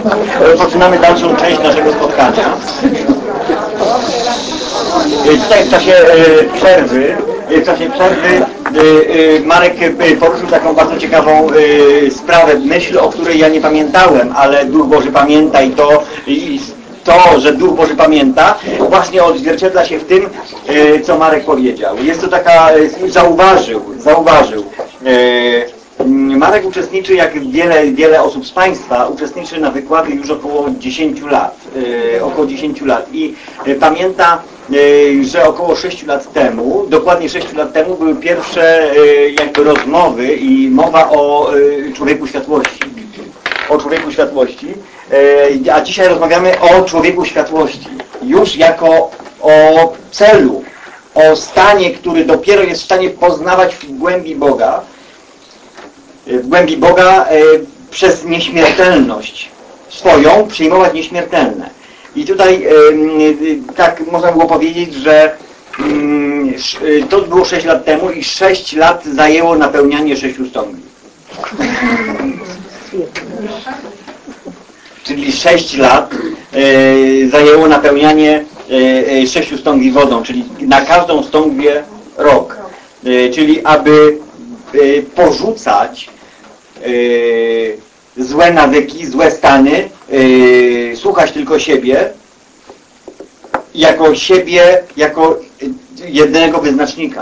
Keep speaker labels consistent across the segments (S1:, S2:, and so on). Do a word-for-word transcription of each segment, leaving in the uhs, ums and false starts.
S1: Rozpoczynamy dalszą część naszego spotkania. Tutaj w czasie przerwy, w czasie przerwy Marek poruszył taką bardzo ciekawą sprawę, myśl, o której ja nie pamiętałem, ale Duch Boży pamięta i to, i to, że Duch Boży pamięta, właśnie odzwierciedla się w tym, co Marek powiedział. Jest to taka, zauważył, zauważył. Marek uczestniczy, jak wiele, wiele osób z Państwa, uczestniczy na wykłady już około dziesięciu lat. E, około dziesięciu lat. I e, pamięta, e, że około sześciu lat temu, dokładnie sześciu lat temu, były pierwsze e, jakby rozmowy i mowa o e, człowieku światłości. O człowieku światłości. E, a dzisiaj rozmawiamy o człowieku światłości. Już jako o celu, o stanie, który dopiero jest w stanie poznawać w głębi Boga, w głębi Boga e, przez nieśmiertelność swoją przyjmować nieśmiertelne. I tutaj e, tak można było powiedzieć, że e, to było sześć lat temu i sześć lat zajęło napełnianie sześciu stągwi. Czyli sześć lat e, zajęło napełnianie e, sześciu stągwi wodą, czyli na każdą stągwię rok. E, czyli aby e, porzucać Yy, złe nawyki, złe stany, yy, słuchać tylko siebie, jako siebie, jako jednego wyznacznika.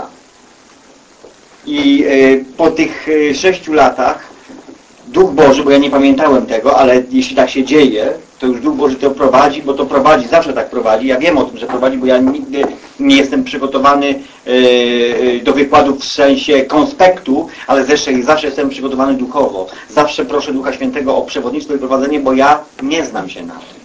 S1: I yy, po tych yy, sześciu latach Duch Boży, bo ja nie pamiętałem tego, ale jeśli tak się dzieje, to już Duch Boży to prowadzi, bo to prowadzi, zawsze tak prowadzi. Ja wiem o tym, że prowadzi, bo ja nigdy nie jestem przygotowany yy, do wykładów w sensie konspektu, ale zawsze, zawsze jestem przygotowany duchowo. Zawsze proszę Ducha Świętego o przewodnictwo i prowadzenie, bo ja nie znam się na tym.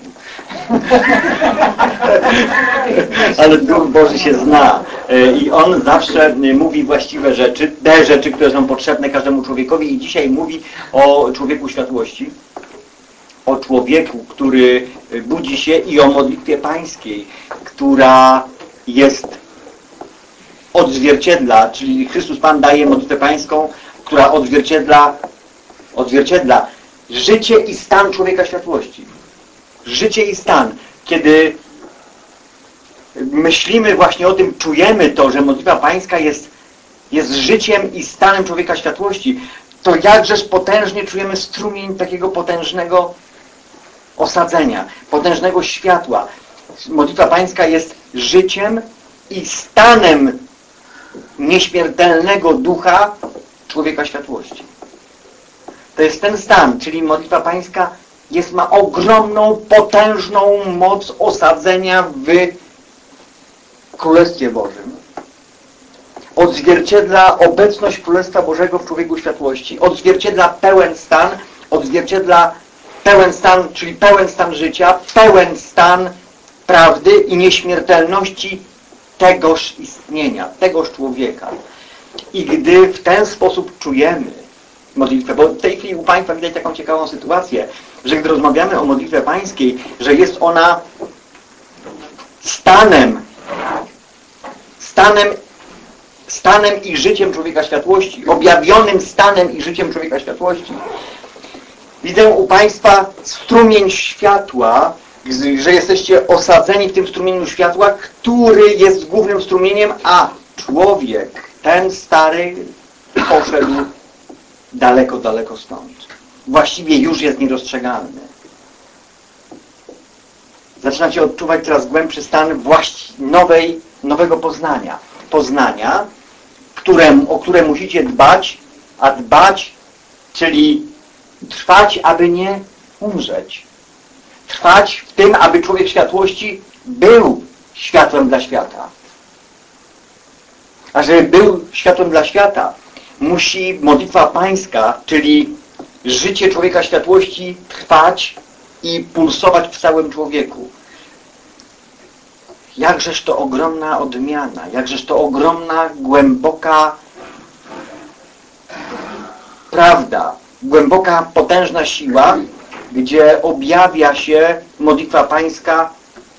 S1: Ale Duch Boży się zna i On zawsze mówi właściwe rzeczy, te rzeczy, które są potrzebne każdemu człowiekowi i dzisiaj mówi o człowieku światłości, o człowieku, który budzi się i o modlitwie pańskiej, która jest odzwierciedla, czyli Chrystus Pan daje modlitwę pańską, która odzwierciedla, odzwierciedla życie i stan człowieka światłości. Życie i stan. Kiedy myślimy właśnie o tym, czujemy to, że modlitwa pańska jest, jest życiem i stanem człowieka światłości, to jakżeż potężnie czujemy strumień takiego potężnego osadzenia, potężnego światła. Modlitwa pańska jest życiem i stanem nieśmiertelnego ducha człowieka światłości. To jest ten stan, czyli modlitwa pańska jest, ma ogromną, potężną moc osadzenia w Królestwie Bożym. Odzwierciedla obecność Królestwa Bożego w człowieku światłości. Odzwierciedla pełen stan, odzwierciedla pełen stan, czyli pełen stan życia, pełen stan prawdy i nieśmiertelności tegoż istnienia, tegoż człowieka. I gdy w ten sposób czujemy modlitwę, bo w tej chwili u Państwa widać taką ciekawą sytuację, że gdy rozmawiamy o modlitwie pańskiej, że jest ona stanem, stanem, stanem i życiem człowieka światłości, objawionym stanem i życiem człowieka światłości. Widzę u Państwa strumień światła, że jesteście osadzeni w tym strumieniu światła, który jest głównym strumieniem, a człowiek, ten stary, poszedł daleko, daleko stąd. Właściwie już jest niedostrzegalny. Zaczynacie odczuwać coraz głębszy stan właści- nowej, nowego poznania. Poznania, które, o które musicie dbać, a dbać, czyli trwać, aby nie umrzeć. Trwać w tym, aby człowiek światłości był światłem dla świata. A żeby był światłem dla świata, musi modlitwa pańska, czyli życie człowieka światłości trwać i pulsować w całym człowieku. Jakżeż to ogromna odmiana, jakżeż to ogromna, głęboka prawda, głęboka, potężna siła, gdzie objawia się modlitwa pańska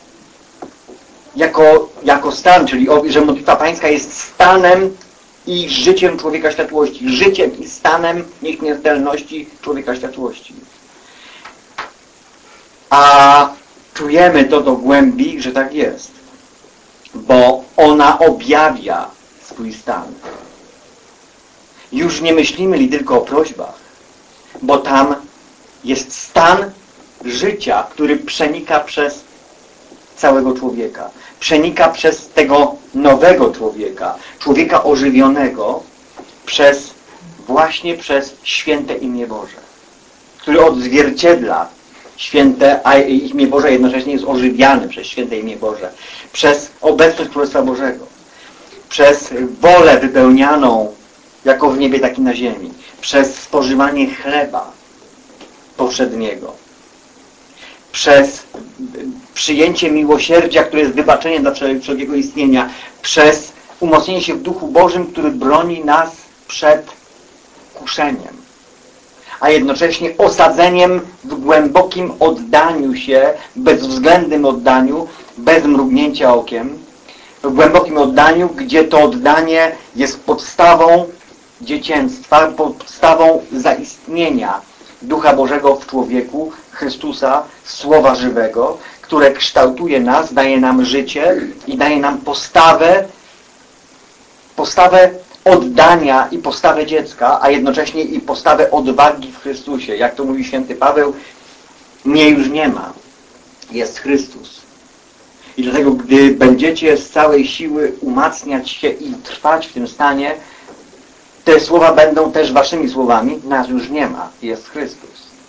S1: jako, jako stan, czyli że modlitwa pańska jest stanem i życiem człowieka światłości, życiem i stanem nieśmiertelności człowieka światłości. A czujemy to do głębi, że tak jest. Bo ona objawia swój stan. Już nie myślimy li tylko o prośbach, bo tam jest stan życia, który przenika przez całego człowieka. Przenika przez tego nowego człowieka, człowieka ożywionego, przez właśnie przez święte imię Boże, który odzwierciedla święte, a imię Boże jednocześnie jest ożywiane przez święte imię Boże, przez obecność Królestwa Bożego, przez wolę wypełnianą jako w niebie, tak i na ziemi, przez spożywanie chleba powszedniego, przez przyjęcie miłosierdzia, które jest wybaczeniem dla wszelkiego istnienia, przez umocnienie się w Duchu Bożym, który broni nas przed kuszeniem, a jednocześnie osadzeniem w głębokim oddaniu się, bezwzględnym oddaniu, bez mrugnięcia okiem, w głębokim oddaniu, gdzie to oddanie jest podstawą dziecięctwa, podstawą zaistnienia Ducha Bożego w człowieku, Chrystusa, Słowa żywego, które kształtuje nas, daje nam życie i daje nam postawę, postawę oddania i postawę dziecka, a jednocześnie i postawę odwagi w Chrystusie. Jak to mówi święty Paweł, mnie już nie ma, jest Chrystus. I dlatego, gdy będziecie z całej siły umacniać się i trwać w tym stanie, te słowa będą też waszymi słowami. Nas już nie ma, jest Chrystus.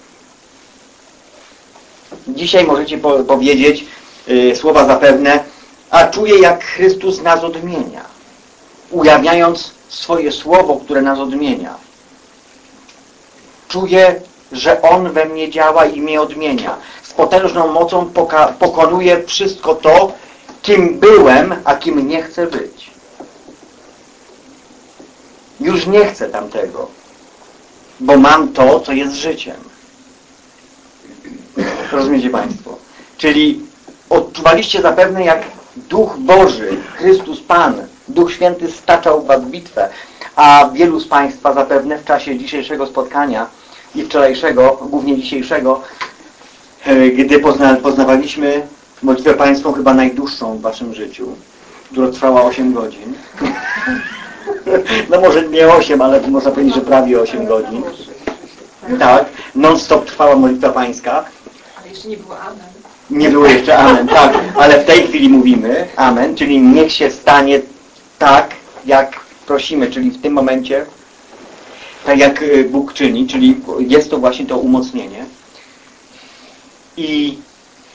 S1: Dzisiaj możecie po powiedzieć yy, słowa zapewne, a czuję, jak Chrystus nas odmienia, ujawniając swoje słowo, które nas odmienia. Czuję, że On we mnie działa i mnie odmienia. Z potężną mocą pokonuje wszystko to, kim byłem, a kim nie chcę być. Już nie chcę tamtego, bo mam to, co jest życiem. Rozumiecie Państwo? Czyli odczuwaliście zapewne, jak Duch Boży, Chrystus Pan, Duch Święty staczał w was bitwę, a wielu z Państwa zapewne w czasie dzisiejszego spotkania i wczorajszego, głównie dzisiejszego, gdy pozna, poznawaliśmy modlitwę pańską, chyba najdłuższą w waszym życiu, która trwała osiem godzin. No może nie osiem, ale można powiedzieć, że prawie osiem godzin. Tak, non-stop trwała modlitwa pańska.
S2: Ale jeszcze nie było amen.
S1: Nie było jeszcze amen, tak, ale w tej chwili mówimy amen, czyli niech się stanie tak, jak prosimy, czyli w tym momencie tak jak Bóg czyni, czyli jest to właśnie to umocnienie. I,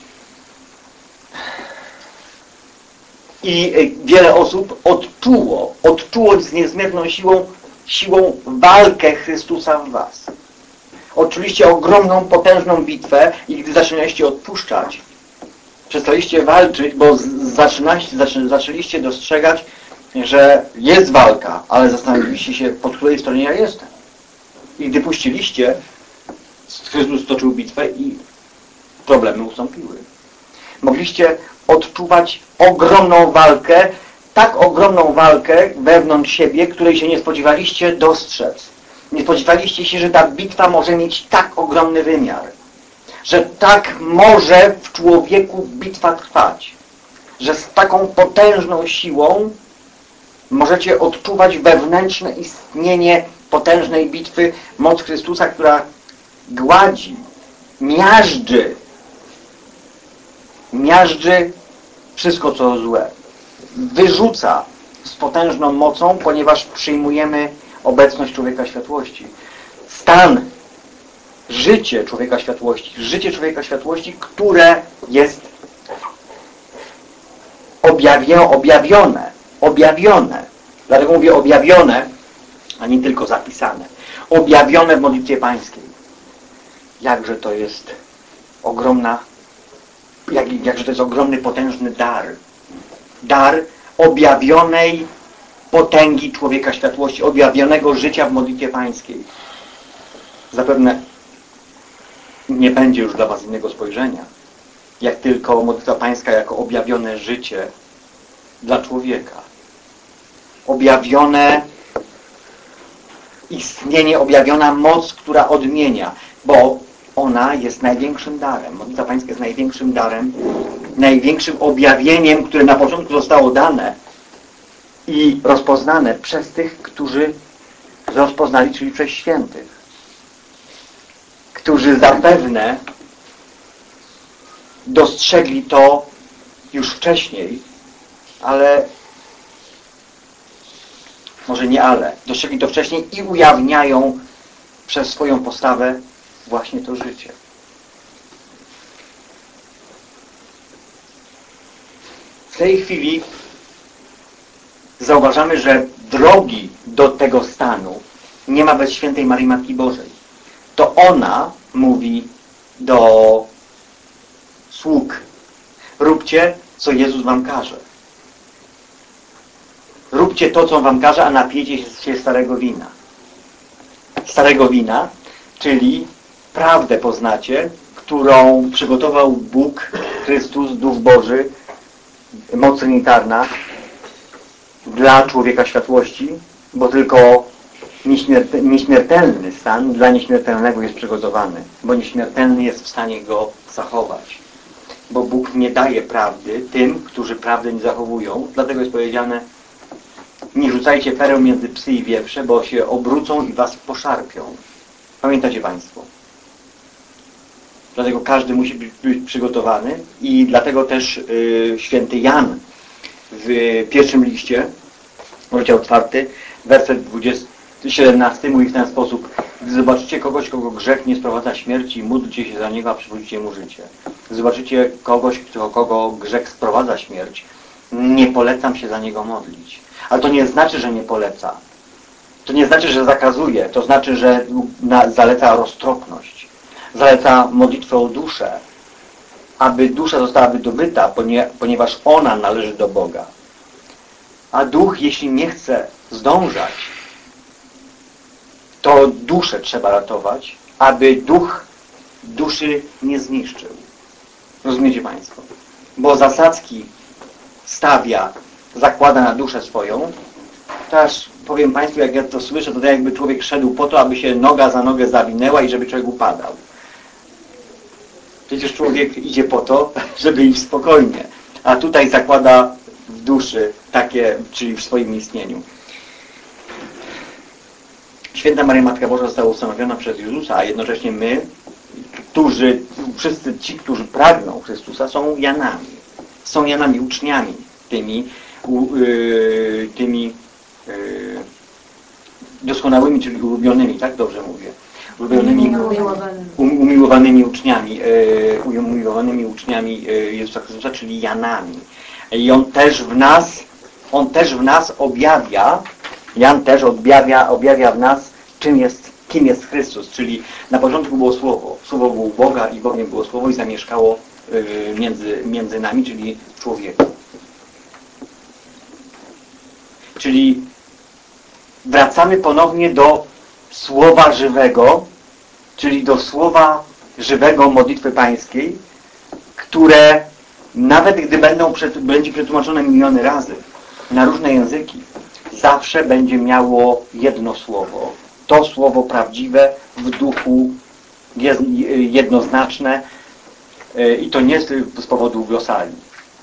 S1: i wiele osób odczuło, odczuło z niezmierną siłą, siłą walkę Chrystusa w was. Odczuliście ogromną, potężną bitwę i gdy zaczynaliście odpuszczać, przestaliście walczyć, bo zaczynaliście, zaczęliście dostrzegać, że jest walka, ale zastanowiliście się, po której stronie ja jestem. I gdy puściliście, Chrystus toczył bitwę i problemy ustąpiły. Mogliście odczuwać ogromną walkę, tak ogromną walkę wewnątrz siebie, której się nie spodziewaliście dostrzec. Nie spodziewaliście się, że ta bitwa może mieć tak ogromny wymiar. Że tak może w człowieku bitwa trwać. Że z taką potężną siłą możecie odczuwać wewnętrzne istnienie potężnej bitwy, moc Chrystusa, która gładzi, miażdży, miażdży wszystko, co złe. Wyrzuca z potężną mocą, ponieważ przyjmujemy obecność człowieka światłości. Stan, życie człowieka światłości, życie człowieka światłości, które jest objawione, objawione, objawione. Dlatego mówię objawione, a nie tylko zapisane. Objawione w modlitwie pańskiej. Jakże to jest ogromna, jak, jakże to jest ogromny, potężny dar. Dar objawionej potęgi człowieka światłości, objawionego życia w modlitwie pańskiej. Zapewne nie będzie już dla was innego spojrzenia, jak tylko modlitwa pańska jako objawione życie dla człowieka. Objawione istnienie, objawiona moc, która odmienia, bo ona jest największym darem. Modlitwa Pańska jest największym darem, największym objawieniem, które na początku zostało dane i rozpoznane przez tych, którzy rozpoznali, czyli przez świętych, którzy zapewne dostrzegli to już wcześniej, ale może nie ale, dostrzegli to wcześniej i ujawniają przez swoją postawę właśnie to życie. W tej chwili zauważamy, że drogi do tego stanu nie ma bez świętej Maryi Matki Bożej. To ona mówi do sług: róbcie, co Jezus wam każe. Róbcie to, co wam każe, a napijcie się starego wina. Starego wina, czyli prawdę poznacie, którą przygotował Bóg, Chrystus, Duch Boży, moc trinitarna dla człowieka światłości, bo tylko nieśmiertelny stan dla nieśmiertelnego jest przygotowany, bo nieśmiertelny jest w stanie go zachować. Bo Bóg nie daje prawdy tym, którzy prawdy nie zachowują. Dlatego jest powiedziane: nie rzucajcie pereł między psy i wieprze, bo się obrócą i was poszarpią. Pamiętacie Państwo? Dlatego każdy musi być, być przygotowany i dlatego też yy, święty Jan w pierwszym liście, rozdział czwarty, werset dwudziesty, siedemnasty mówi w ten sposób: gdy zobaczycie kogoś, kogo grzech nie sprowadza śmierci, módlcie się za niego, a przywróćcie mu życie. Gdy zobaczycie kogoś, kto, kogo grzech sprowadza śmierć, nie polecam się za niego modlić. Ale to nie znaczy, że nie poleca. To nie znaczy, że zakazuje. To znaczy, że zaleca roztropność. Zaleca modlitwę o duszę, aby dusza została wydobyta, ponieważ ona należy do Boga. A duch, jeśli nie chce zdążać, to duszę trzeba ratować, aby duch duszy nie zniszczył. Rozumiecie Państwo? Bo zasadzki stawia, zakłada na duszę swoją. Też powiem Państwu, jak ja to słyszę, to tak jakby człowiek szedł po to, aby się noga za nogę zawinęła i żeby człowiek upadał. Przecież człowiek idzie po to, żeby iść spokojnie. A tutaj zakłada w duszy takie, czyli w swoim istnieniu. Święta Maria Matka Boża została ustanowiona przez Jezusa, a jednocześnie my, którzy, wszyscy ci, którzy pragną Chrystusa, są Janami. Są Janami, uczniami tymi, u, yy, tymi yy, doskonałymi, czyli ulubionymi, tak dobrze mówię? Ulubionymi, um, umiłowanymi uczniami, yy, umiłowanymi uczniami Jezusa Chrystusa, czyli Janami. I On też w nas, On też w nas objawia, Jan też objawia, objawia w nas, czym jest, kim jest Chrystus. Czyli na początku było Słowo. Słowo było u Boga i Bogiem było Słowo i zamieszkało yy, między, między nami, czyli człowieku. Czyli wracamy ponownie do Słowa żywego, czyli do Słowa żywego modlitwy pańskiej, które nawet gdy będą, będzie przetłumaczone miliony razy na różne języki, zawsze będzie miało jedno słowo. To słowo prawdziwe, w duchu, jest jednoznaczne i to nie z powodu glosalii,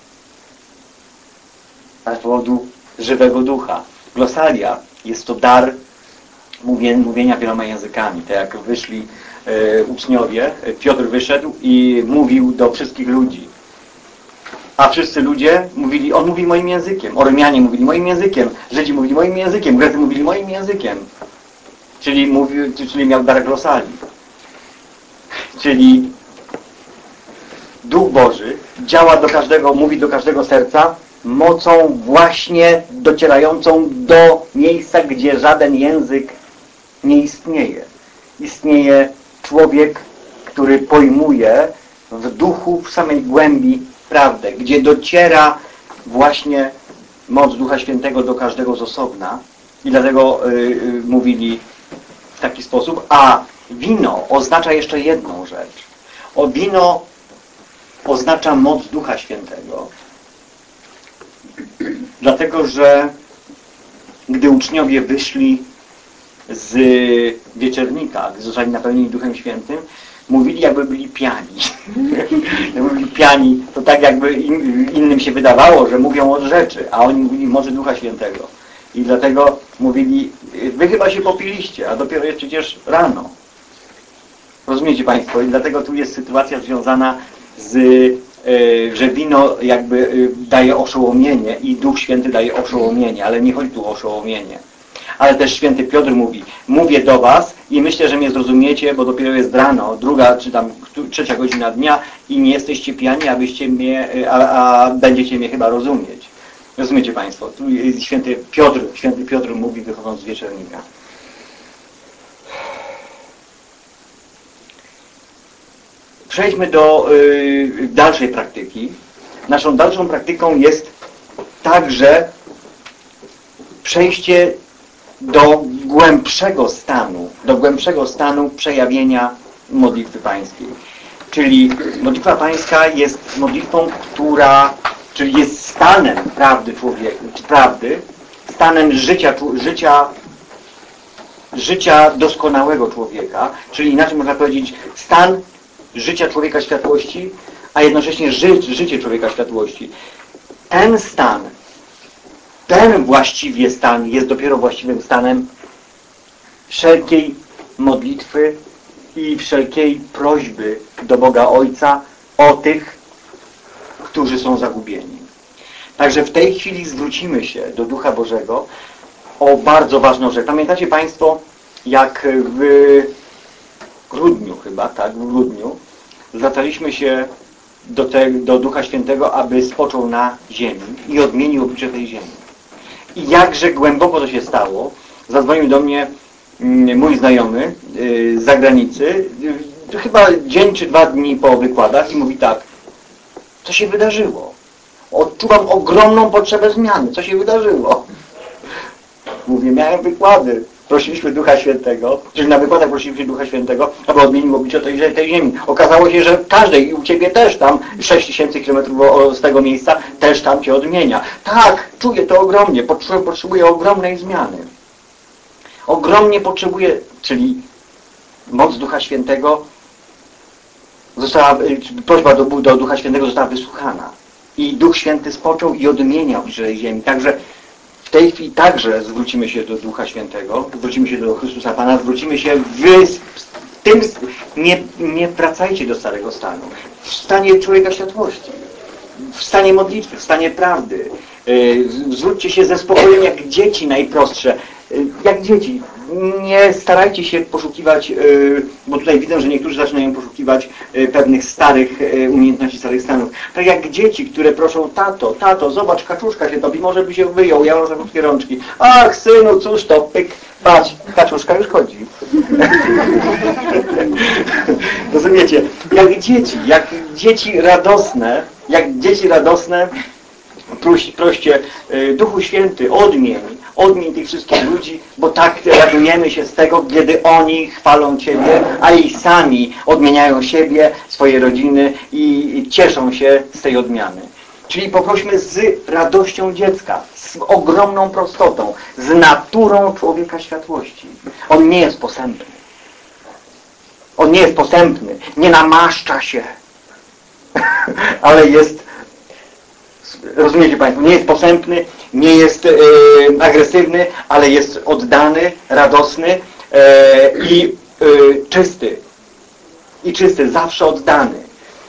S1: ale z powodu żywego ducha. Glosalia jest to dar mówienia wieloma językami. Tak jak wyszli e, uczniowie, Piotr wyszedł i mówił do wszystkich ludzi. A wszyscy ludzie mówili, on mówi moim językiem. Ormianie mówili moim językiem. Żydzi mówili moim językiem. Grecy mówili moim językiem. Czyli, mówił, czyli miał dar glosalii. Czyli Duch Boży działa do każdego, mówi do każdego serca mocą właśnie docierającą do miejsca, gdzie żaden język nie istnieje. Istnieje człowiek, który pojmuje w duchu, w samej głębi prawdę, gdzie dociera właśnie moc Ducha Świętego do każdego z osobna i dlatego yy, mówili w taki sposób. A wino oznacza jeszcze jedną rzecz. O wino oznacza moc Ducha Świętego. Dlatego, że gdy uczniowie wyszli z wieczernika, gdy zostali napełnieni Duchem Świętym, mówili, jakby byli pijani. Jakby byli pijani, to tak jakby in, innym się wydawało, że mówią od rzeczy, a oni mówili mocy Ducha Świętego. I dlatego mówili, wy chyba się popiliście, a dopiero jest przecież rano. Rozumiecie Państwo? I dlatego tu jest sytuacja związana z, e, że wino jakby e, daje oszołomienie i Duch Święty daje oszołomienie, ale nie chodzi tu o oszołomienie. Ale też święty Piotr mówi, mówię do was i myślę, że mnie zrozumiecie, bo dopiero jest rano, druga czy tam trzecia godzina dnia i nie jesteście pijani, abyście mnie, a, a będziecie mnie chyba rozumieć. Rozumiecie Państwo? Tu jest święty Piotr, święty Piotr mówi, wychodząc z wieczernika. Przejdźmy do y, dalszej praktyki. Naszą dalszą praktyką jest także przejście do głębszego stanu, do głębszego stanu przejawienia modlitwy pańskiej. Czyli modlitwa pańska jest modlitwą, która, czyli jest stanem prawdy człowieka, prawdy, stanem życia, życia, życia doskonałego człowieka, czyli inaczej można powiedzieć stan życia człowieka światłości, a jednocześnie ży, życie człowieka światłości. Ten stan, ten właściwie stan jest dopiero właściwym stanem wszelkiej modlitwy i wszelkiej prośby do Boga Ojca o tych, którzy są zagubieni. Także w tej chwili zwrócimy się do Ducha Bożego o bardzo ważną rzecz. Pamiętacie Państwo, jak w grudniu chyba, tak, w grudniu zwracaliśmy się do, te, do Ducha Świętego, aby spoczął na ziemi i odmienił oblicze tej ziemi. I jakże głęboko to się stało. Zadzwonił do mnie mój znajomy z zagranicy, chyba dzień czy dwa dni po wykładach i mówi tak, co się wydarzyło? Odczuwam ogromną potrzebę zmiany. Co się wydarzyło? Mówię, miałem wykłady. Prosiliśmy Ducha Świętego, czyli na wykładach prosiliśmy Ducha Świętego, aby odmienił oblicze tej, tej ziemi. Okazało się, że w każdej i u Ciebie też tam sześć tysięcy kilometrów z tego miejsca też tam Cię odmienia. Tak, czuję to ogromnie. Potrzebuję ogromnej zmiany. Ogromnie potrzebuję, czyli moc Ducha Świętego została, prośba do, do Ducha Świętego została wysłuchana. I Duch Święty spoczął i odmieniał oblicze tej ziemi. Także w tej chwili także zwrócimy się do Ducha Świętego, zwrócimy się do Chrystusa Pana, zwrócimy się w, w tym, nie, nie wracajcie do starego stanu, w stanie człowieka światłości, w stanie modlitwy, w stanie prawdy. Zwróćcie się ze spokojem jak dzieci najprostsze, jak dzieci. Nie starajcie się poszukiwać, bo tutaj widzę, że niektórzy zaczynają poszukiwać pewnych starych umiejętności, starych stanów. Tak jak dzieci, które proszą, tato, tato, zobacz, kaczuszka się topi, może by się wyjął, ja może krótkie rączki. Ach, synu, cóż to, pyk, patrz, kaczuszka już chodzi. Rozumiecie? Jak dzieci, jak dzieci radosne, jak dzieci radosne, proś, proście, Duchu Święty, odmień, odmień tych wszystkich ludzi, bo tak radujemy się z tego, kiedy oni chwalą Ciebie, a i sami odmieniają siebie, swoje rodziny i cieszą się z tej odmiany. Czyli poprośmy z radością dziecka, z ogromną prostotą, z naturą człowieka światłości. On nie jest posępny. On nie jest posępny, nie namaszcza się, ale jest, rozumiecie Państwo, nie jest posępny, nie jest e, agresywny, ale jest oddany, radosny e, i e, czysty. I czysty, zawsze oddany.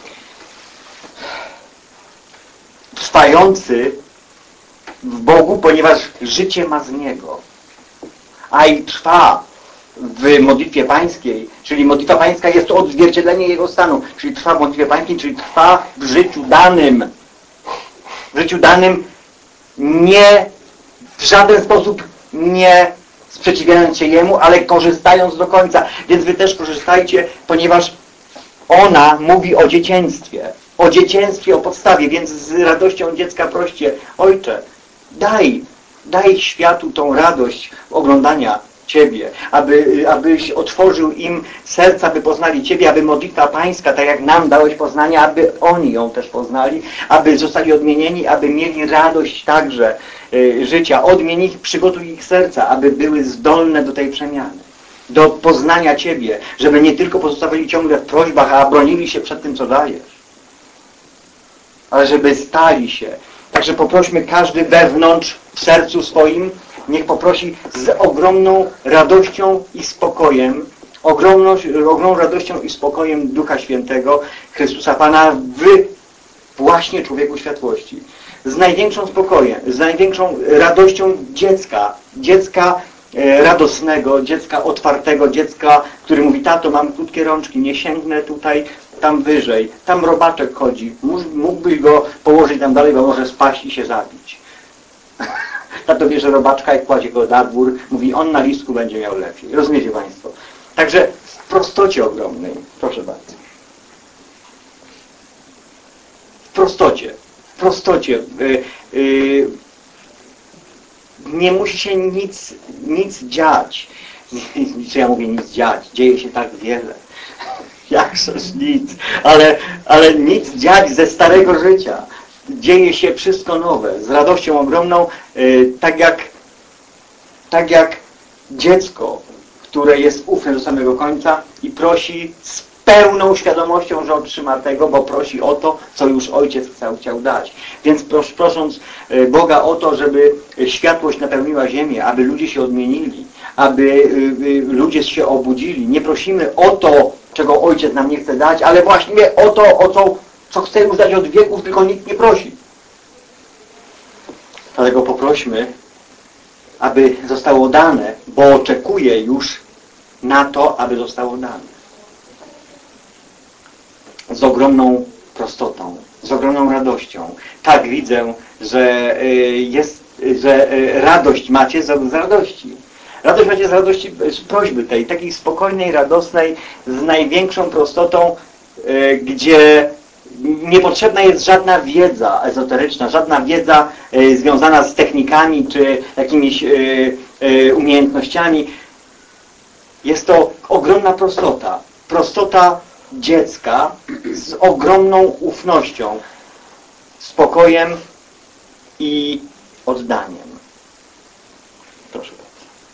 S1: Trwający w Bogu, ponieważ życie ma z Niego. A i trwa w modlitwie pańskiej, czyli modlitwa pańska jest to odzwierciedlenie Jego stanu, czyli trwa w modlitwie pańskiej, czyli trwa w życiu danym. W życiu danym nie w żaden sposób nie sprzeciwiając się Jemu, ale korzystając do końca. Więc wy też korzystajcie, ponieważ ona mówi o dzieciństwie. O dzieciństwie, o podstawie, więc z radością dziecka proście, Ojcze, daj, daj światu tą radość oglądania Ciebie, aby, abyś otworzył im serca, by poznali Ciebie, aby modlitwa pańska, tak jak nam dałeś poznanie, aby oni ją też poznali, aby zostali odmienieni, aby mieli radość także y, życia. Odmień ich, przygotuj ich serca, aby były zdolne do tej przemiany. do poznania Ciebie, żeby nie tylko pozostawali ciągle w prośbach, a bronili się przed tym, co dajesz, ale żeby stali się. Także poprośmy każdy wewnątrz, w sercu swoim, niech poprosi z ogromną radością i spokojem, ogromną, ogromną radością i spokojem Ducha Świętego, Chrystusa Pana w właśnie człowieku światłości. Z największą spokojem, z największą radością dziecka, dziecka e, radosnego, dziecka otwartego, dziecka, który mówi: tato, mam krótkie rączki, nie sięgnę tutaj, tam wyżej, tam robaczek chodzi, mógłbyś go położyć tam dalej, bo może spaść i się zabić. Tato bierze robaczka i kładzie go na dwór, mówi: on na listku będzie miał lepiej. Rozumiecie Państwo? Także w prostocie ogromnej, proszę bardzo. W prostocie, w prostocie. Yy, yy, nie musi się nic, nic dziać. Co ja mówię, nic dziać? Dzieje się tak wiele. Jakżeż nic. Ale, ale nic dziać ze starego życia. Dzieje się wszystko nowe, z radością ogromną, yy, tak jak tak jak dziecko, które jest ufne do samego końca i prosi z pełną świadomością, że otrzyma tego, bo prosi o to, co już Ojciec chciał, chciał dać. Więc pros, prosząc Boga o to, żeby światłość napełniła ziemię, aby ludzie się odmienili, aby ludzie się obudzili. Nie prosimy o to, czego Ojciec nam nie chce dać, ale właśnie o to, o co, co chce już dać od wieków, tylko nikt nie prosi. Dlatego poprośmy, aby zostało dane, bo oczekuje już na to, aby zostało dane. Z ogromną prostotą, z ogromną radością. Tak widzę, że jest, że radość macie z radości. Radość macie z radości, z prośby tej, takiej spokojnej, radosnej, z największą prostotą, gdzie niepotrzebna jest żadna wiedza ezoteryczna, żadna wiedza związana z technikami czy jakimiś umiejętnościami. Jest to ogromna prostota. Prostota dziecka z ogromną ufnością, spokojem i oddaniem. Proszę bardzo.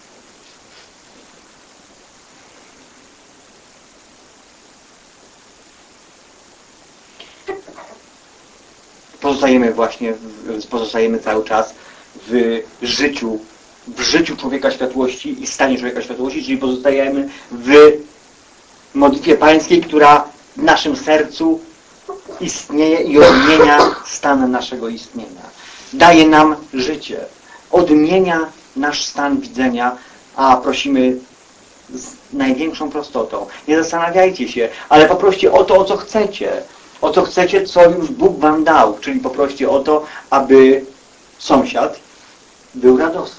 S1: Pozostajemy właśnie, pozostajemy cały czas w życiu, w życiu człowieka światłości i stanie człowieka światłości, czyli pozostajemy w modlitwie pańskiej, która w naszym sercu istnieje i odmienia stan naszego istnienia. Daje nam życie. Odmienia nasz stan widzenia, a prosimy z największą prostotą. Nie zastanawiajcie się, ale poproście o to, o co chcecie. O co chcecie, co już Bóg wam dał. Czyli poproście o to, aby sąsiad był radosny.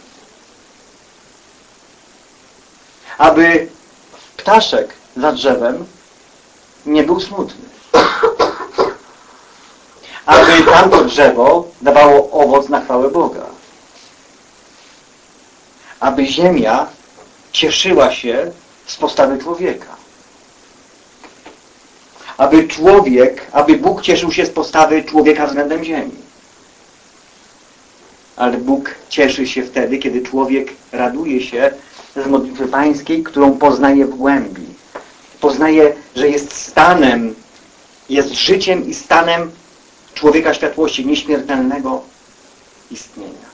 S1: Aby ptaszek za drzewem nie był smutny. Aby tamto drzewo dawało owoc na chwałę Boga. Aby ziemia cieszyła się z postawy człowieka. Aby człowiek, aby Bóg cieszył się z postawy człowieka względem ziemi. Ale Bóg cieszy się wtedy, kiedy człowiek raduje się z modlitwy pańskiej, którą poznaje w głębi. Poznaje, że jest stanem, jest życiem i stanem człowieka światłości, nieśmiertelnego istnienia.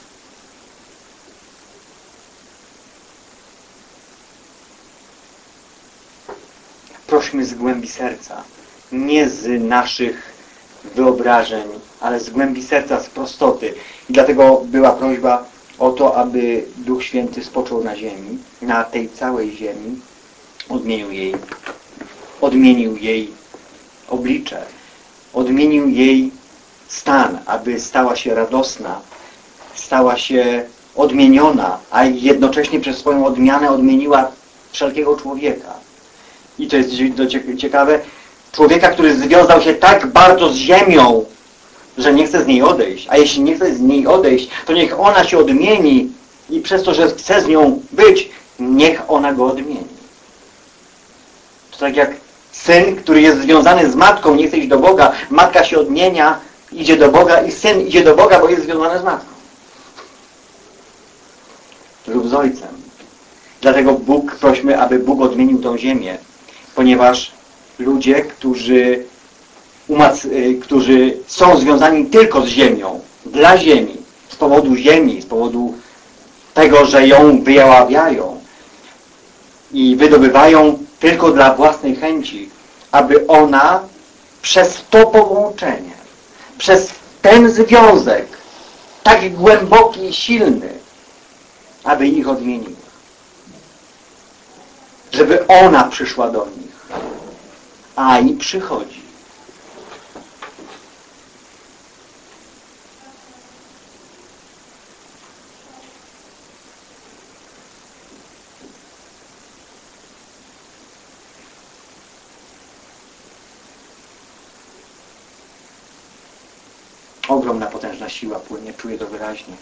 S1: Prośmy z głębi serca, nie z naszych wyobrażeń, ale z głębi serca, z prostoty. I dlatego była prośba o to, aby Duch Święty spoczął na ziemi, na tej całej ziemi, odmienił jej, odmienił jej oblicze, odmienił jej stan, aby stała się radosna, stała się odmieniona, a jednocześnie przez swoją odmianę odmieniła wszelkiego człowieka. I to jest ciekawe, człowieka, który związał się tak bardzo z ziemią, że nie chce z niej odejść. A jeśli nie chce z niej odejść, to niech ona się odmieni i przez to, że chce z nią być, niech ona go odmieni. To tak jak syn, który jest związany z matką, nie chce iść do Boga, matka się odmienia, idzie do Boga i syn idzie do Boga, bo jest związany z matką. Lub z ojcem. Dlatego Bóg, prośmy, aby Bóg odmienił tą ziemię, ponieważ ludzie, którzy, umac, którzy są związani tylko z ziemią, dla ziemi, z powodu ziemi, z powodu tego, że ją wyjaławiają i wydobywają tylko dla własnej chęci, aby ona przez to połączenie, przez ten związek, tak głęboki i silny, aby ich odmieniła. Żeby ona przyszła do nich. A i przychodzi. Ogromna, potężna siła płynie, czuję to wyraźnie.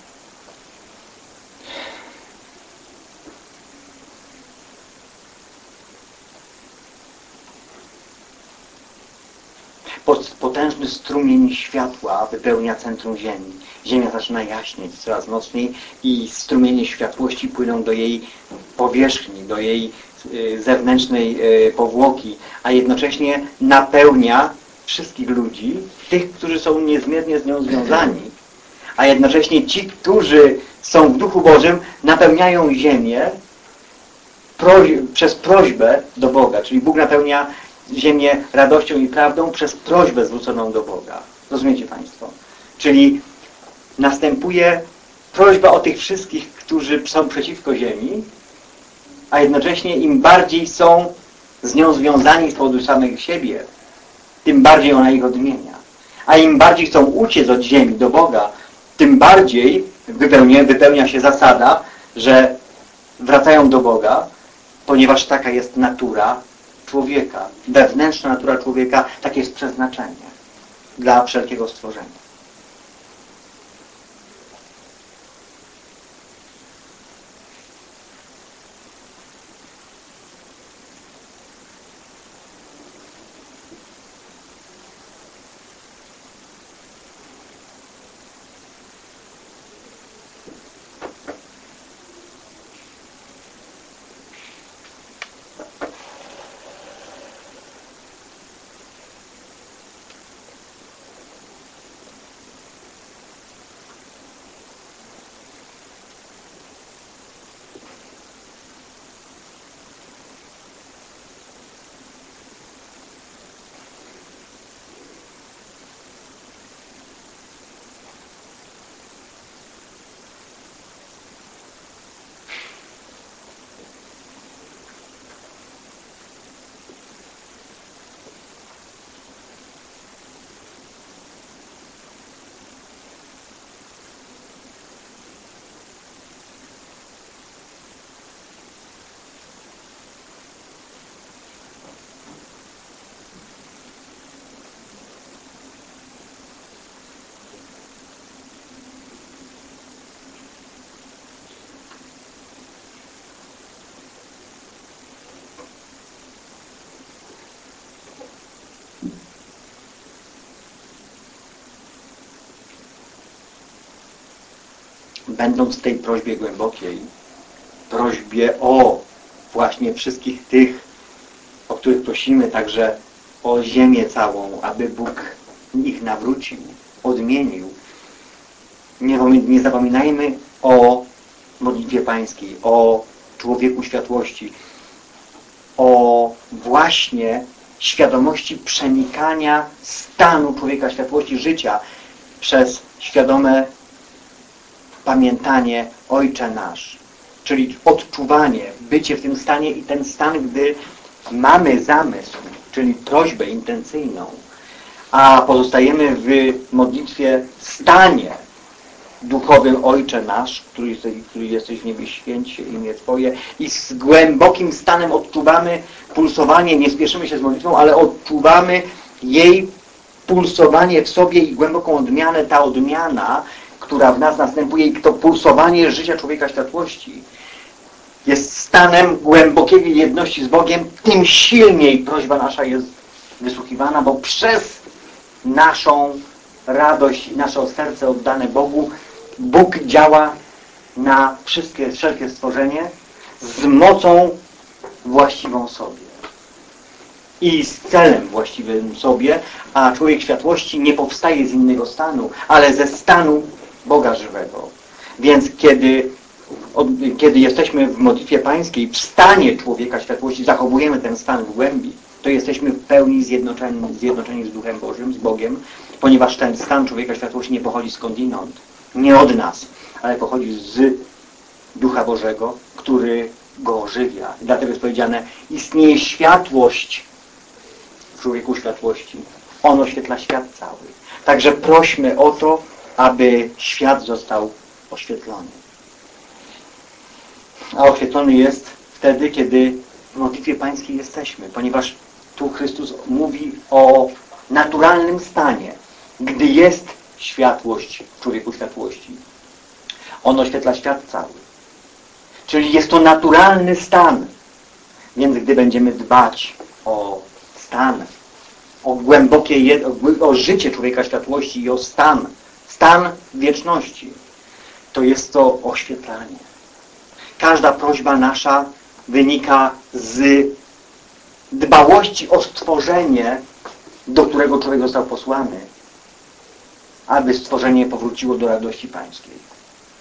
S1: Potężny strumień światła wypełnia centrum Ziemi. Ziemia zaczyna jaśnieć coraz mocniej i strumienie światłości płyną do jej powierzchni, do jej zewnętrznej powłoki, a jednocześnie napełnia wszystkich ludzi, tych, którzy są niezmiernie z nią związani, a jednocześnie ci, którzy są w Duchu Bożym, napełniają ziemię proś przez prośbę do Boga, czyli Bóg napełnia ziemię radością i prawdą przez prośbę zwróconą do Boga. Rozumiecie Państwo? Czyli następuje prośba o tych wszystkich, którzy są przeciwko ziemi, a jednocześnie im bardziej są z nią związani z powodu samych siebie, tym bardziej ona ich odmienia. A im bardziej chcą uciec od ziemi do Boga, tym bardziej wypełnia, wypełnia się zasada, że wracają do Boga, ponieważ taka jest natura człowieka, wewnętrzna natura człowieka, takie jest przeznaczenie dla wszelkiego stworzenia. Będąc w tej prośbie głębokiej, prośbie o właśnie wszystkich tych, o których prosimy, także o ziemię całą, aby Bóg ich nawrócił, odmienił. Nie, nie zapominajmy o modlitwie pańskiej, o człowieku światłości, o właśnie świadomości przenikania stanu człowieka światłości życia przez świadome pamiętanie Ojcze nasz, czyli odczuwanie, bycie w tym stanie i ten stan, gdy mamy zamysł, czyli prośbę intencyjną, a pozostajemy w modlitwie stanie duchowym Ojcze nasz, który jesteś, który jesteś w niebie, święć się imię Twoje, i z głębokim stanem odczuwamy pulsowanie, nie spieszymy się z modlitwą, ale odczuwamy jej pulsowanie w sobie i głęboką odmianę. Ta odmiana, która w nas następuje, i to pulsowanie życia człowieka światłości jest stanem głębokiej jedności z Bogiem, tym silniej prośba nasza jest wysłuchiwana, bo przez naszą radość, nasze serce oddane Bogu, Bóg działa na wszystkie, wszelkie stworzenie, z mocą właściwą sobie i z celem właściwym sobie, a człowiek światłości nie powstaje z innego stanu, ale ze stanu Boga żywego. Więc kiedy, od, kiedy jesteśmy w modlitwie pańskiej, w stanie człowieka światłości, zachowujemy ten stan w głębi, to jesteśmy w pełni zjednoczeni, zjednoczeni z Duchem Bożym, z Bogiem, ponieważ ten stan człowieka światłości nie pochodzi skądinąd, nie od nas, ale pochodzi z Ducha Bożego, który go ożywia. Dlatego jest powiedziane, istnieje światłość w człowieku światłości. On oświetla świat cały. Także prośmy o to, aby świat został oświetlony. A oświetlony jest wtedy, kiedy w modlitwie pańskiej jesteśmy, ponieważ tu Chrystus mówi o naturalnym stanie, gdy jest światłość w człowieku światłości. On oświetla świat cały. Czyli jest to naturalny stan. Więc gdy będziemy dbać o stan, o głębokie, o życie człowieka światłości i o stan, stan wieczności, to jest to oświetlanie. Każda prośba nasza wynika z dbałości o stworzenie, do którego człowiek został posłany, aby stworzenie powróciło do radości pańskiej.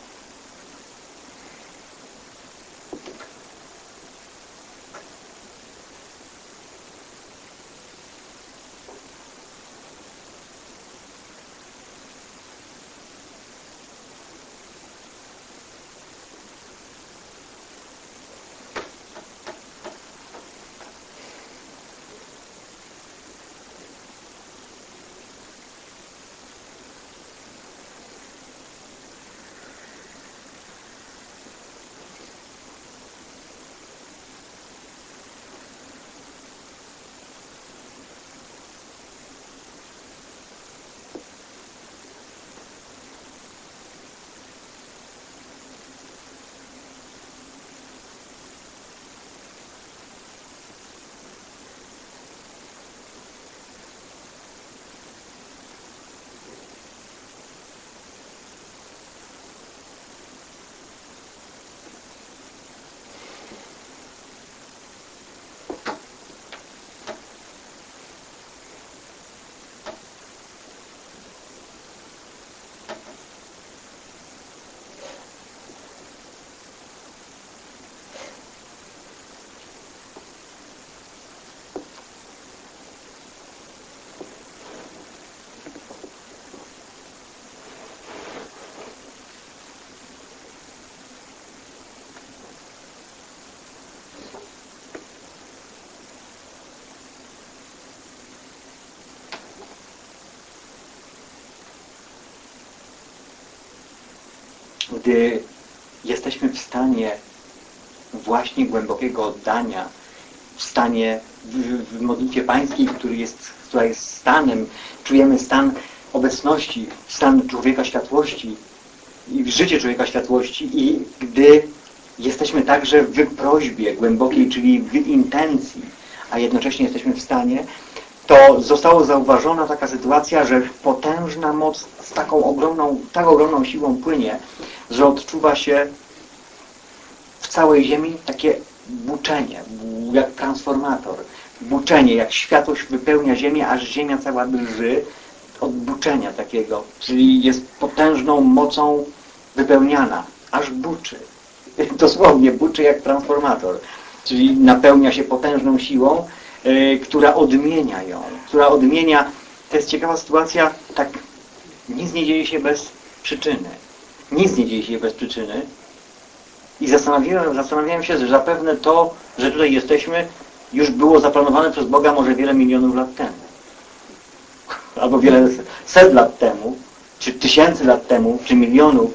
S1: Gdy jesteśmy w stanie właśnie głębokiego oddania, w stanie w, w modlitwie pańskiej, który jest, która jest stanem, czujemy stan obecności, stan człowieka światłości i życie człowieka światłości, i gdy jesteśmy także w prośbie głębokiej, czyli w intencji, a jednocześnie jesteśmy w stanie, to została zauważona taka sytuacja, że potężna moc z taką ogromną, tak ogromną siłą płynie, że odczuwa się w całej ziemi takie buczenie, jak transformator. Buczenie, jak światłość wypełnia ziemię, aż ziemia cała drży od buczenia takiego. Czyli jest potężną mocą wypełniana, aż buczy. Dosłownie buczy jak transformator. Czyli napełnia się potężną siłą, yy, która odmienia ją. Która odmienia. To jest ciekawa sytuacja, tak nic nie dzieje się bez przyczyny. Nic nie dzieje się bez przyczyny. I zastanawiałem, zastanawiałem się, że zapewne to, że tutaj jesteśmy, już było zaplanowane przez Boga może wiele milionów lat temu. Albo wiele set lat temu, czy tysięcy lat temu, czy milionów,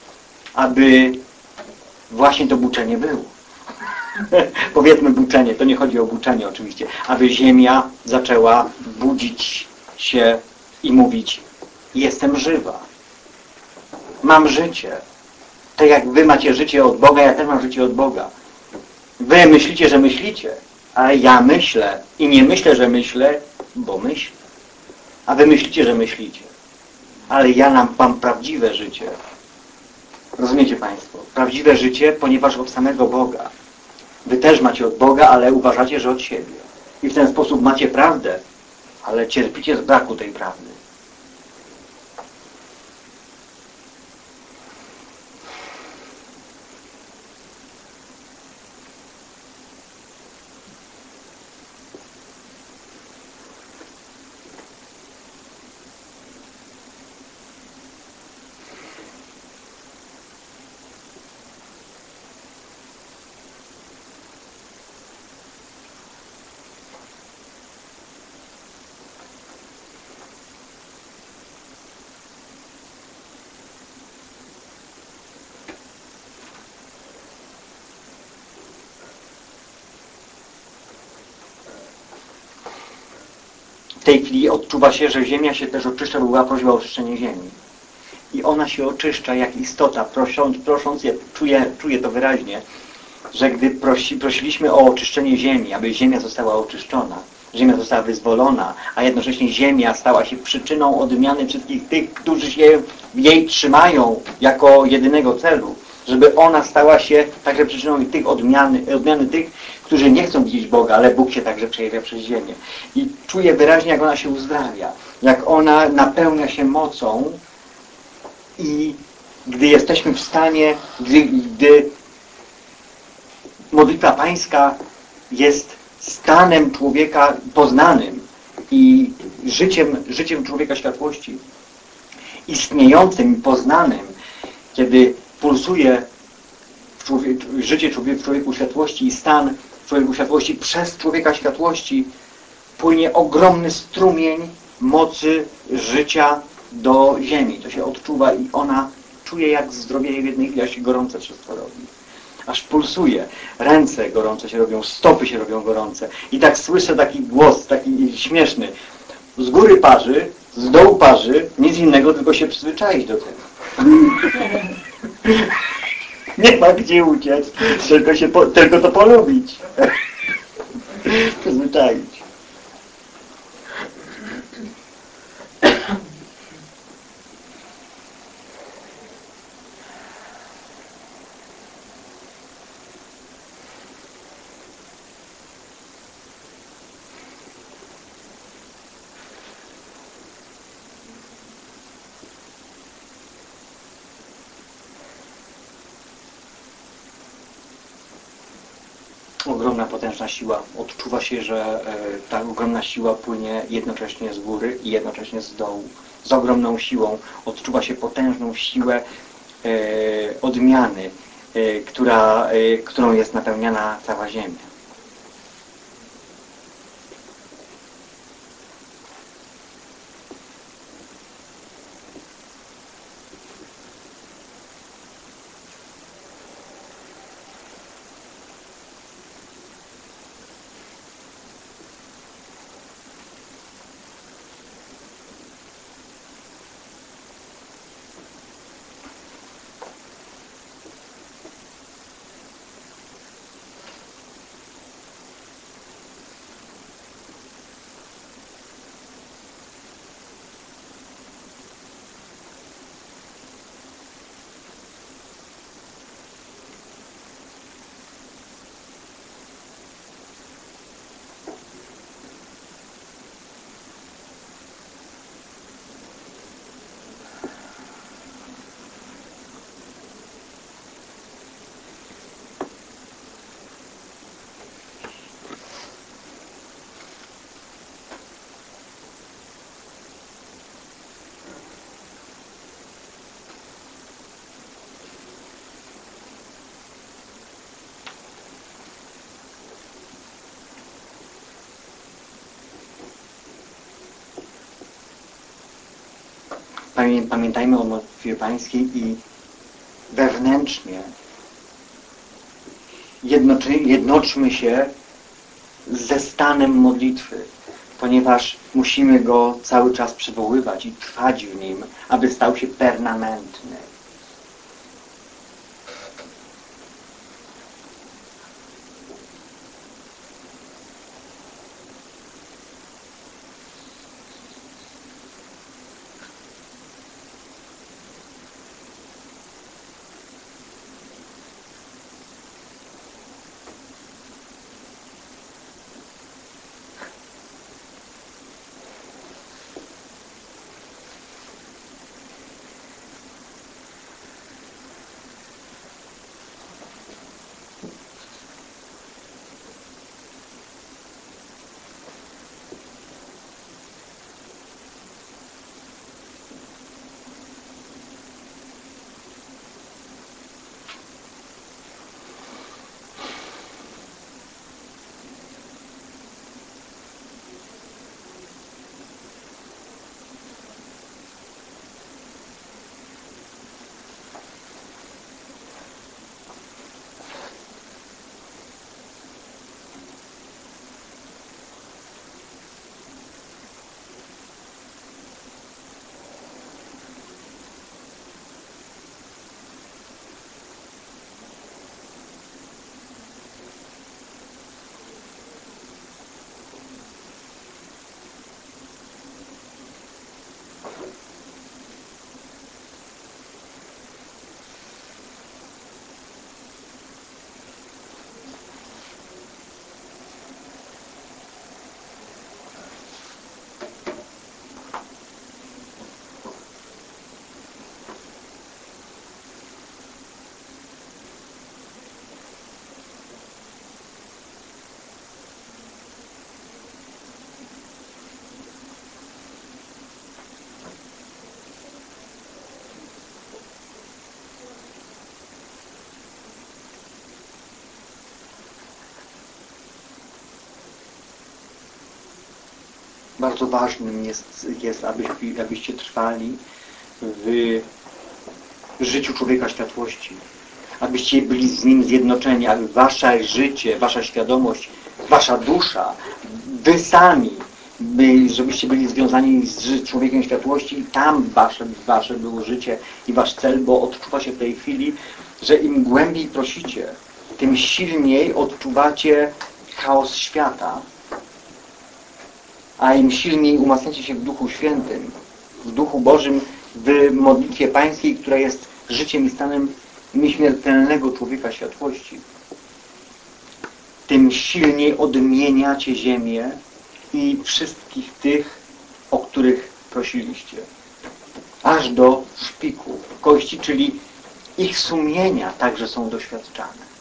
S1: aby właśnie to buczenie było. Powiedzmy buczenie, to nie chodzi o buczenie oczywiście, aby ziemia zaczęła budzić się i mówić: jestem żywa. Mam życie. Tak jak wy macie życie od Boga, ja też mam życie od Boga. Wy myślicie, że myślicie, ale ja myślę i nie myślę, że myślę, bo myślę. A wy myślicie, że myślicie. Ale ja nam mam prawdziwe życie. Rozumiecie Państwo? Prawdziwe życie, ponieważ od samego Boga. Wy też macie od Boga, ale uważacie, że od siebie. I w ten sposób macie prawdę, ale cierpicie z braku tej prawdy. W tej chwili odczuwa się, że ziemia się też oczyszcza, bo była prośba o oczyszczenie ziemi. I ona się oczyszcza jak istota, prosząc, prosząc je, czuję, czuję to wyraźnie, że gdy prosi, prosiliśmy o oczyszczenie ziemi, aby ziemia została oczyszczona, ziemia została wyzwolona, a jednocześnie ziemia stała się przyczyną odmiany wszystkich tych, którzy się jej trzymają jako jedynego celu, żeby ona stała się także przyczyną tych odmiany, odmiany tych, którzy nie chcą widzieć Boga, ale Bóg się także przejawia przez ziemię. I czuję wyraźnie, jak ona się uzdrawia, jak ona napełnia się mocą i gdy jesteśmy w stanie, gdy, gdy modlitwa pańska jest stanem człowieka poznanym i życiem, życiem człowieka światłości, istniejącym i poznanym, kiedy pulsuje w człowiek, życie człowieka, w człowieku światłości i stan w człowieku światłości, przez człowieka światłości płynie ogromny strumień mocy życia do ziemi. To się odczuwa i ona czuje, jak zdrowieje w jednej chwili, aż się gorące wszystko robi. Aż pulsuje. Ręce gorące się robią, stopy się robią gorące. I tak słyszę taki głos, taki śmieszny. Z góry parzy, z dołu parzy, nic innego, tylko się przyzwyczaić do tego. Nie ma gdzie uciec, tylko, się po, tylko to polubić. Przyzwyczaić. Ogromna, potężna siła. Odczuwa się, że ta ogromna siła płynie jednocześnie z góry i jednocześnie z dołu. Z ogromną siłą odczuwa się potężną siłę e, odmiany, e, która, e, którą jest napełniana cała ziemia. Pamiętajmy o modlitwie pańskiej i wewnętrznie jednoczy, jednoczmy się ze stanem modlitwy, ponieważ musimy go cały czas przywoływać i trwać w nim, aby stał się permanentny. Bardzo ważnym jest, jest abyś, abyście trwali w życiu człowieka światłości. Abyście byli z Nim zjednoczeni, aby wasze życie, wasza świadomość, wasza dusza, wy sami, by, żebyście byli związani z człowiekiem światłości i tam wasze, wasze było życie i wasz cel, bo odczuwa się w tej chwili, że im głębiej prosicie, tym silniej odczuwacie chaos świata, a im silniej umacniacie się w Duchu Świętym, w Duchu Bożym, w modlitwie pańskiej, która jest życiem i stanem nieśmiertelnego człowieka światłości, tym silniej odmieniacie ziemię i wszystkich tych, o których prosiliście. Aż do szpiku kości, czyli ich sumienia także są doświadczane.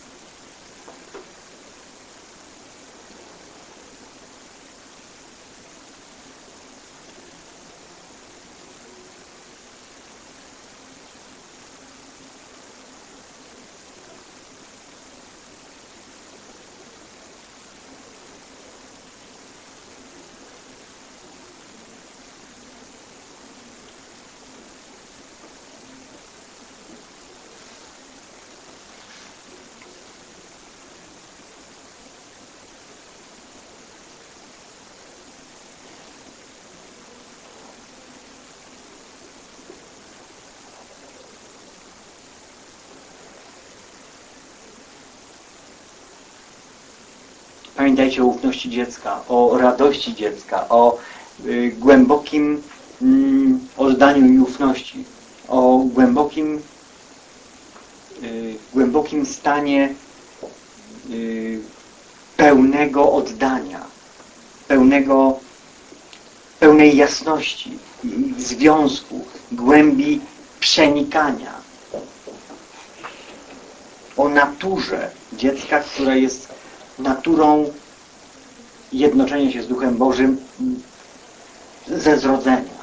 S1: Pamiętajcie o ufności dziecka, o radości dziecka, o y, głębokim y, oddaniu i ufności, o głębokim, y, głębokim stanie y, pełnego oddania, pełnego, pełnej jasności, y, związku, głębi przenikania. O naturze dziecka, która jest naturą jednoczenia się z Duchem Bożym ze zrodzenia.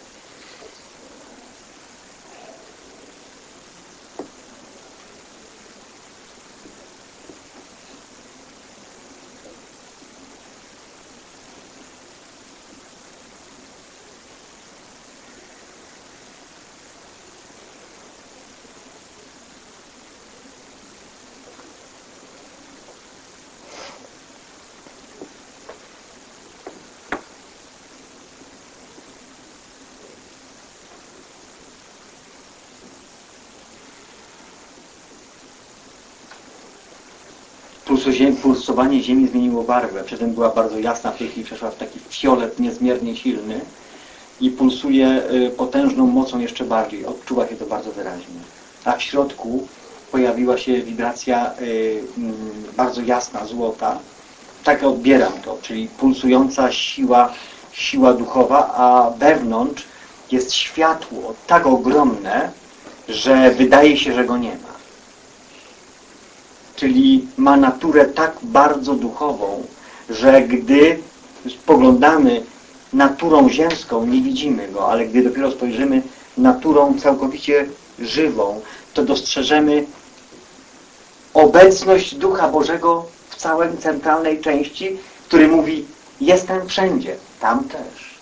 S1: Pulsowanie ziemi zmieniło barwę. Przedtem była bardzo jasna, w tej chwili przeszła w taki fiolet niezmiernie silny i pulsuje potężną mocą jeszcze bardziej. Odczuwa się to bardzo wyraźnie. A w środku pojawiła się wibracja bardzo jasna, złota. Tak odbieram to, czyli pulsująca siła, siła duchowa, a wewnątrz jest światło tak ogromne, że wydaje się, że go nie ma. Czyli ma naturę tak bardzo duchową, że gdy spoglądamy naturą ziemską, nie widzimy go, ale gdy dopiero spojrzymy naturą całkowicie żywą, to dostrzeżemy obecność Ducha Bożego w całej centralnej części, który mówi: jestem wszędzie, tam też.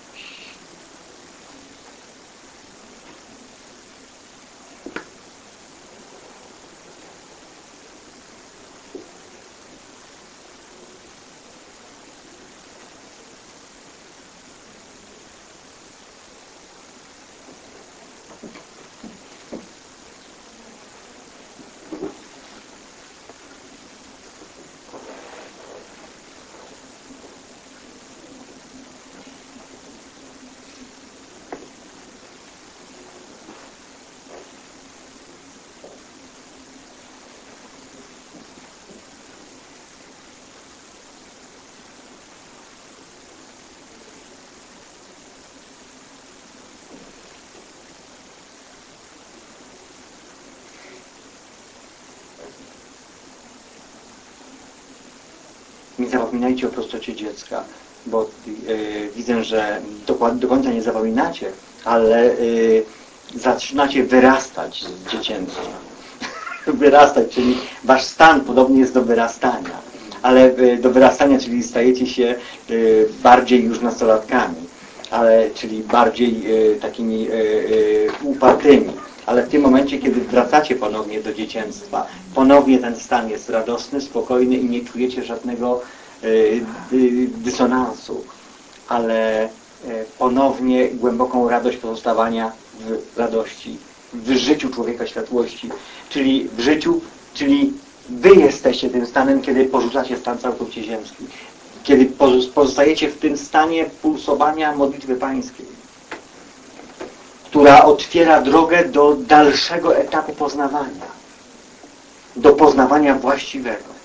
S1: Nie zapominajcie o prostocie dziecka, bo yy, widzę, że do, do końca nie zapominacie, ale yy, zaczynacie wyrastać z dziecięctwa. Wyrastać, czyli wasz stan podobnie jest do wyrastania. ale do wyrastania, czyli stajecie się bardziej już nastolatkami, ale, czyli bardziej takimi upartymi. Ale w tym momencie, kiedy wracacie ponownie do dzieciństwa, ponownie ten stan jest radosny, spokojny i nie czujecie żadnego dysonansu, ale ponownie głęboką radość pozostawania w radości, w życiu człowieka światłości, czyli w życiu, czyli wy jesteście tym stanem, kiedy porzucacie stan całkowicie ziemski, kiedy pozostajecie w tym stanie pulsowania modlitwy pańskiej, która otwiera drogę do dalszego etapu poznawania, do poznawania właściwego.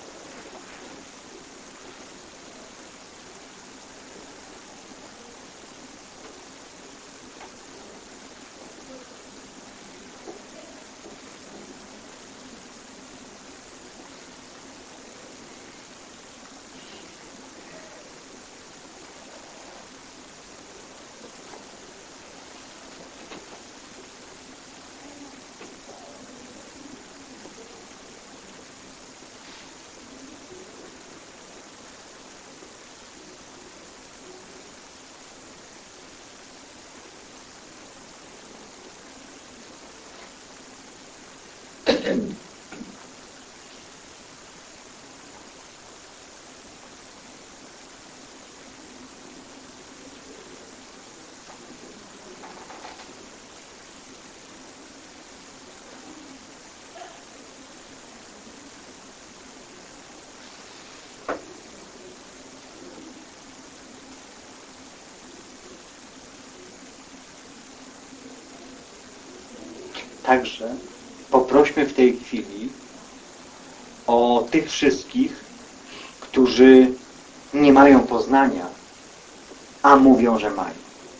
S1: Także poprośmy w tej chwili o tych wszystkich, którzy nie mają poznania, a mówią, że mają.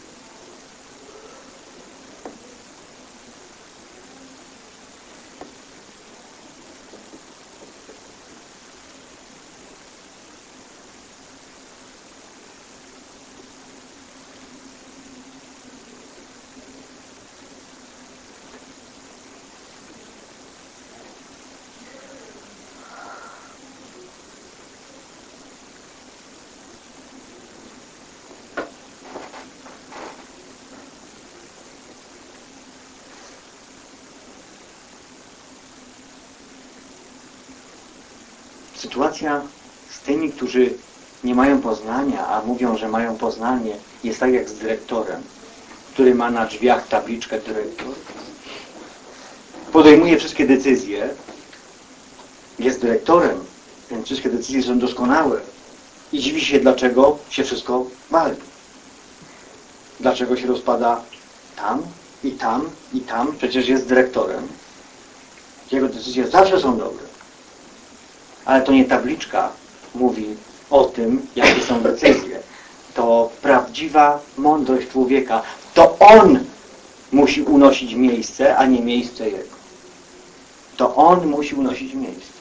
S1: Sytuacja z tymi, którzy nie mają poznania, a mówią, że mają poznanie, jest tak jak z dyrektorem, który ma na drzwiach tabliczkę dyrektor. Podejmuje wszystkie decyzje, jest dyrektorem, więc wszystkie decyzje są doskonałe i dziwi się, dlaczego się wszystko wali. Dlaczego się rozpada tam i tam i tam, przecież jest dyrektorem. Jego decyzje zawsze są dobre. Ale to nie tabliczka mówi o tym, jakie są decyzje. To prawdziwa mądrość człowieka. To on musi unosić miejsce, a nie miejsce jego. To on musi unosić miejsce.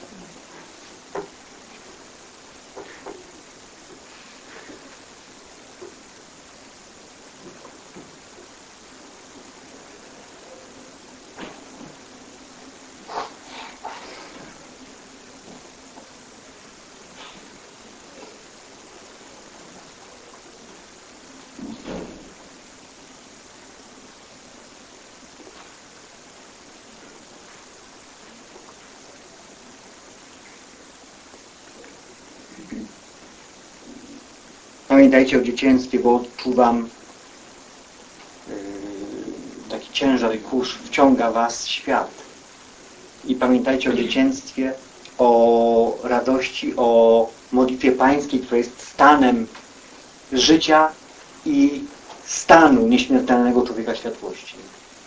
S1: Pamiętajcie o dzieciństwie, bo odczuwam yy, taki ciężar i kurz wciąga was w świat. I pamiętajcie o dzieciństwie, o radości, o modlitwie pańskiej, która jest stanem życia i stanu nieśmiertelnego człowieka światłości.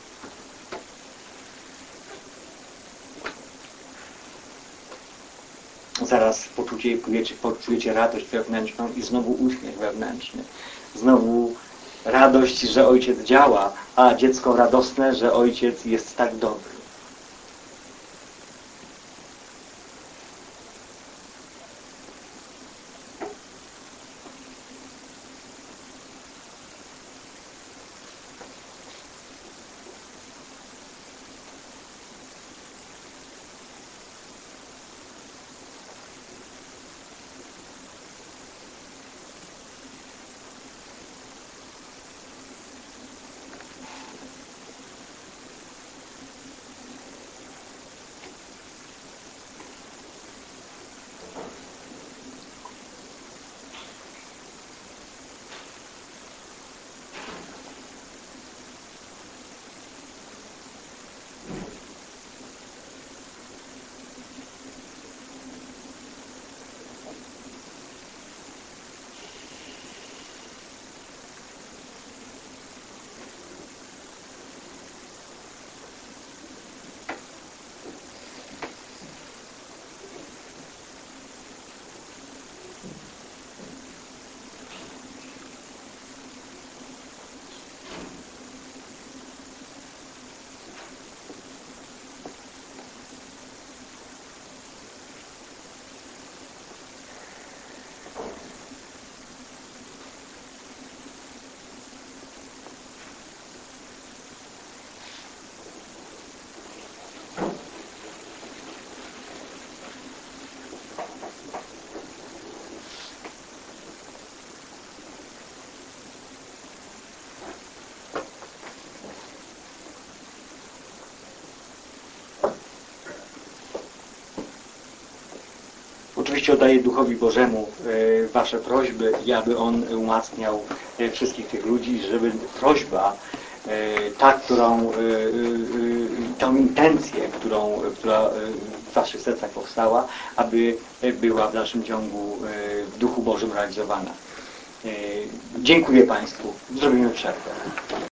S1: Zaraz poczujecie, poczujecie radość wewnętrzną i znowu uśmiech wewnętrzny. Znowu radość, że Ojciec działa, a dziecko radosne, że Ojciec jest tak dobry. oczywiście oddaję Duchowi Bożemu Wasze prośby i aby On umacniał wszystkich tych ludzi, żeby prośba ta, którą, tą intencję, którą, która w Waszych sercach powstała, aby była w dalszym ciągu w Duchu Bożym realizowana. Dziękuję Państwu. Zrobimy przerwę.